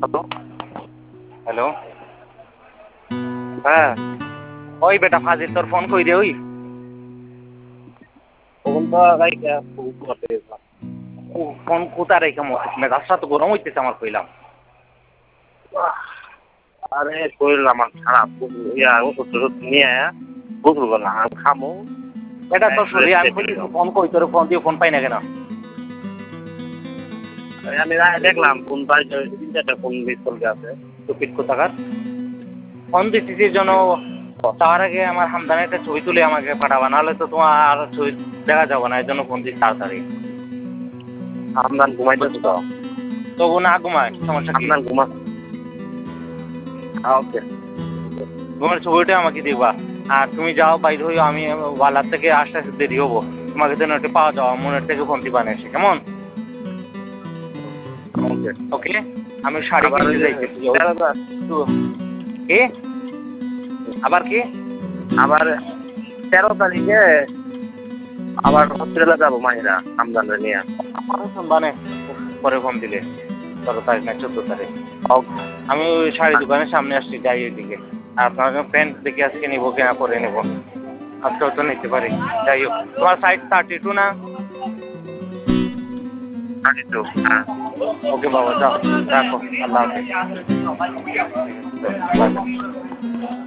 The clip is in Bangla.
হ্যালো, হ্যাঁ ওই বেটা ফাজিল তোর ফোন কই রে ওই তখন তো ফোন কোথায় রেখে মেজাজটা তো গরম হইতেছে আমার কইলাম। আরে শরীর আমার খারাপ ওষুধ নিয়ে বুঝবো না খামো। এটা তোর শরীর আমি ফোন কই তোর ফোন দিয়ে ফোন পাই না কেন? আমি দেখলাম ফোন পাই 3-4টা ফোন মিস কল আছে। টুপিট কোথাকার ফোন দিতেছি জন্য তার আগে আমার হামদানের একটা ছবি তুলে আমাকে পাঠাবা, নাহলে তো তোমার আর ছবি দেখা যাবে না, এই জন্য ফোন দিচ্ছি তাড়াতাড়ি। আমদান ঘুমাইতেছে তো। তবু না ঘুমায় সমস্যা কি? আমদান ঘুমা ওকে ঘুমের ছবিটা আমাকে দিবা। আর তুমি যাও বাইরে হইও, আমি ওয়ালার থেকে আসতে আসতে দেরি হবো, তোমাকে যেন একটু পাওয়া যাওয়া মনের থেকে ফোন দিবা না এসে, কেমন? ওকে ওকে, আমি শাড়ি কিনতে যাইতেছি। কি আবার কি? আবার 13 তারিখে আবার হসপিটালে যাবো মাহিরা আমদানরে নিয়ে। মানে পরে ফোন দিলে 13 তারিখ না 14 তারিখ। আমি ওই শাড়ি দোকানের সামনে আসছি, যাই ওইদিকে। আর আপনার প্যান্ট দেখে আজকে নিবো কিনা পরে নেবো, আজকেও তো নিতে পারি। যাই হোক, তোমার সাইজ 32 না? 32 হ্যাঁ। ওকে বাবা, যাও রাখো, আল্লাহ হাফেজ।